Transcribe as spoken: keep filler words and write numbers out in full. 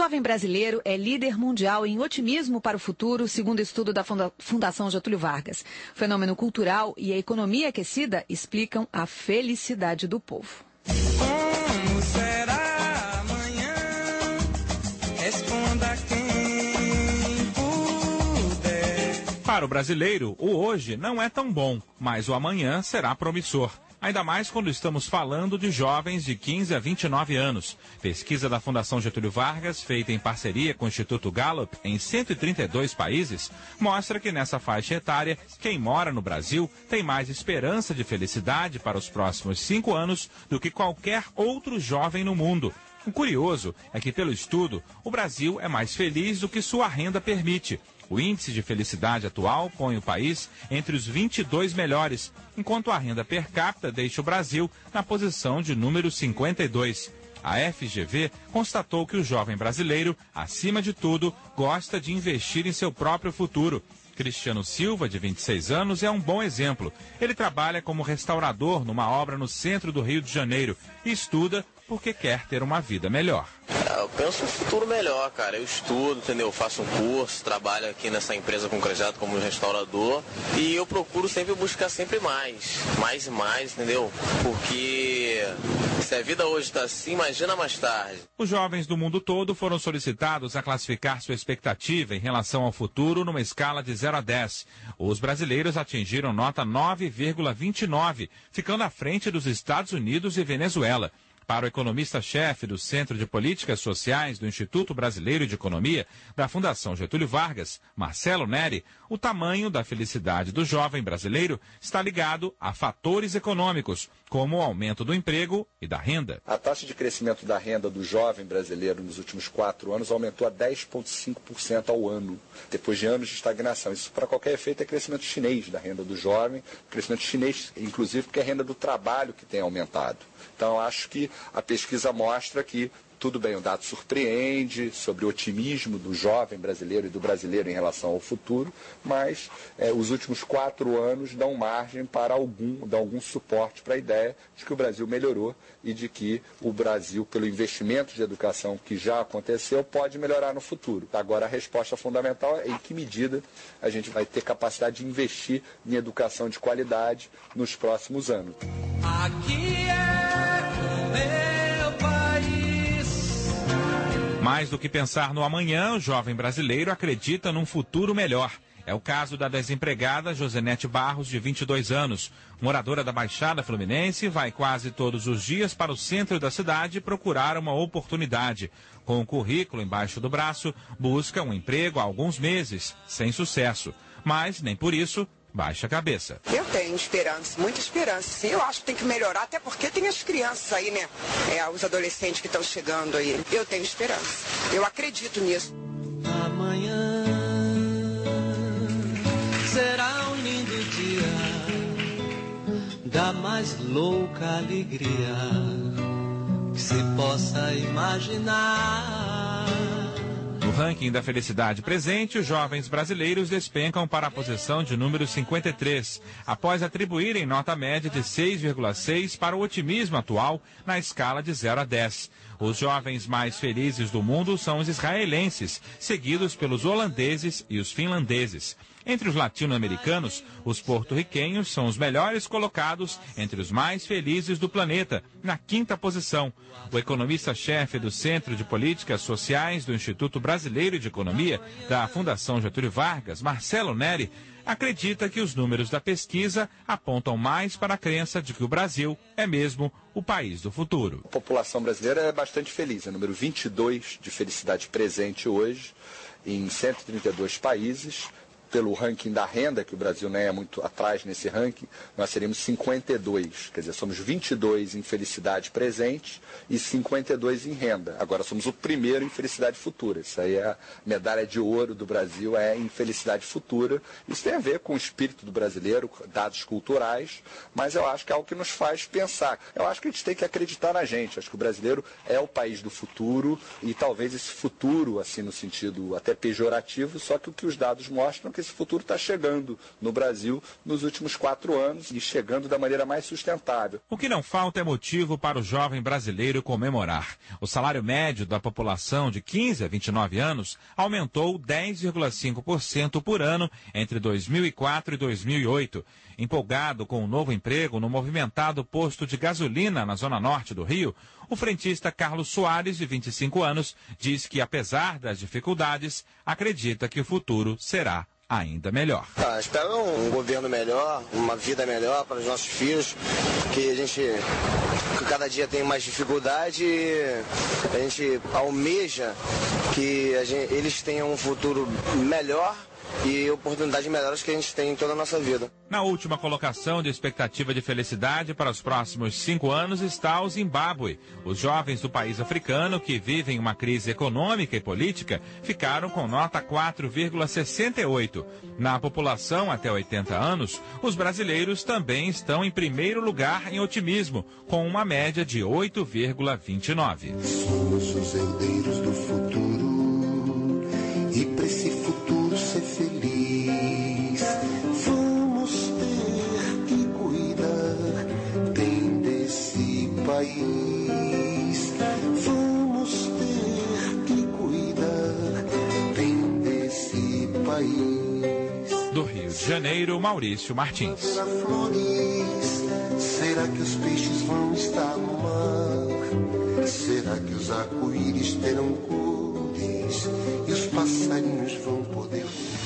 jovem brasileiro é líder mundial em otimismo para o futuro, segundo estudo da Fundação Getúlio Vargas. O fenômeno cultural e a economia aquecida explicam a felicidade do povo. Como será amanhã? Responda quem puder. Para o brasileiro, o hoje não é tão bom, mas o amanhã será promissor. Ainda mais quando estamos falando de jovens de quinze a vinte e nove anos. Pesquisa da Fundação Getúlio Vargas, feita em parceria com o Instituto Gallup em cento e trinta e dois países, mostra que nessa faixa etária, quem mora no Brasil tem mais esperança de felicidade para os próximos cinco anos do que qualquer outro jovem no mundo. O curioso é que, pelo estudo, o Brasil é mais feliz do que sua renda permite. O índice de felicidade atual põe o país entre os vinte e dois melhores, enquanto a renda per capita deixa o Brasil na posição de número cinquenta e dois. A F G V constatou que o jovem brasileiro, acima de tudo, gosta de investir em seu próprio futuro. Cristiano Silva, de vinte e seis anos, é um bom exemplo. Ele trabalha como restaurador numa obra no centro do Rio de Janeiro e estuda porque quer ter uma vida melhor. É, eu penso um futuro melhor, cara. Eu estudo, entendeu? Eu faço um curso, trabalho aqui nessa empresa concretizada como restaurador e eu procuro sempre buscar sempre mais, mais e mais, entendeu? Porque se a vida hoje está assim, imagina mais tarde. Os jovens do mundo todo foram solicitados a classificar sua expectativa em relação ao futuro numa escala de zero a dez. Os brasileiros atingiram nota nove vírgula vinte e nove, ficando à frente dos Estados Unidos e Venezuela. Para o economista-chefe do Centro de Políticas Sociais do Instituto Brasileiro de Economia, da Fundação Getúlio Vargas, Marcelo Neri, o tamanho da felicidade do jovem brasileiro está ligado a fatores econômicos, como o aumento do emprego e da renda. A taxa de crescimento da renda do jovem brasileiro nos últimos quatro anos aumentou a dez vírgula cinco por cento ao ano, depois de anos de estagnação. Isso, para qualquer efeito, é crescimento chinês da renda do jovem, crescimento chinês, inclusive, porque é a renda do trabalho que tem aumentado. Então, acho que a pesquisa mostra que, tudo bem, o dado surpreende sobre o otimismo do jovem brasileiro e do brasileiro em relação ao futuro, mas é, os últimos quatro anos dão margem para algum, dão algum suporte para a ideia de que o Brasil melhorou e de que o Brasil, pelo investimento de educação que já aconteceu, pode melhorar no futuro. Agora, a resposta fundamental é em que medida a gente vai ter capacidade de investir em educação de qualidade nos próximos anos. Aqui é meu país. Mais do que pensar no amanhã, o jovem brasileiro acredita num futuro melhor. É o caso da desempregada Josenete Barros, de vinte e dois anos. Moradora da Baixada Fluminense, vai quase todos os dias para o centro da cidade procurar uma oportunidade. Com o currículo embaixo do braço, busca um emprego há alguns meses, sem sucesso. Mas, nem por isso, baixa a cabeça. Eu tenho esperança, muita esperança, sim. Eu acho que tem que melhorar, até porque tem as crianças aí, né? É, os adolescentes que estão chegando aí. Eu tenho esperança. Eu acredito nisso. Amanhã será um lindo dia da mais louca alegria que se possa imaginar. No ranking da felicidade presente, os jovens brasileiros despencam para a posição de número cinquenta e três, após atribuírem nota média de seis vírgula seis para o otimismo atual na escala de zero a dez. Os jovens mais felizes do mundo são os israelenses, seguidos pelos holandeses e os finlandeses. Entre os latino-americanos, os porto-riquenhos são os melhores colocados entre os mais felizes do planeta, na quinta posição. O economista-chefe do Centro de Políticas Sociais do Instituto Brasileiro de Economia, da Fundação Getúlio Vargas, Marcelo Neri, acredita que os números da pesquisa apontam mais para a crença de que o Brasil é mesmo o país do futuro. A população brasileira é bastante feliz, é o número vinte e dois de felicidade presente hoje, em cento e trinta e dois países. Pelo ranking da renda, que o Brasil não é muito atrás nesse ranking, nós seríamos cinquenta e dois. Quer dizer, somos vinte e dois em felicidade presente e cinquenta e dois em renda. Agora somos o primeiro em felicidade futura. Isso aí é a medalha de ouro do Brasil, é em felicidade futura. Isso tem a ver com o espírito do brasileiro, dados culturais, mas eu acho que é algo que nos faz pensar. Eu acho que a gente tem que acreditar na gente. Acho que o brasileiro é o país do futuro e talvez esse futuro, assim, no sentido até pejorativo, só que o que os dados mostram que esse futuro está chegando no Brasil nos últimos quatro anos e chegando da maneira mais sustentável. O que não falta é motivo para o jovem brasileiro comemorar. O salário médio da população de quinze a vinte e nove anos aumentou dez vírgula cinco por cento por ano entre dois mil e quatro e dois mil e oito. Empolgado com o novo emprego no movimentado posto de gasolina na zona norte do Rio, o frentista Carlos Soares, de vinte e cinco anos, diz que, apesar das dificuldades, acredita que o futuro será ainda melhor. Ah, espero um governo melhor, uma vida melhor para os nossos filhos, que a gente que cada dia tem mais dificuldade e a gente almeja que a gente, eles tenham um futuro melhor e oportunidades melhores que a gente tem em toda a nossa vida. Na última colocação de expectativa de felicidade para os próximos cinco anos está o Zimbábue. Os jovens do país africano, que vivem uma crise econômica e política, ficaram com nota quatro vírgula sessenta e oito. Na população até oitenta anos, os brasileiros também estão em primeiro lugar em otimismo, com uma média de oito vírgula vinte e nove. Somos os herdeiros do futuro e para esse futuro ser feliz, vamos ter que cuidar bem desse país. Vamos ter que cuidar bem desse país. Do Rio de Janeiro, Maurício Martins. Flores, será que os peixes vão estar no mar? Será que os arco-íris terão cores e os passarinhos vão poder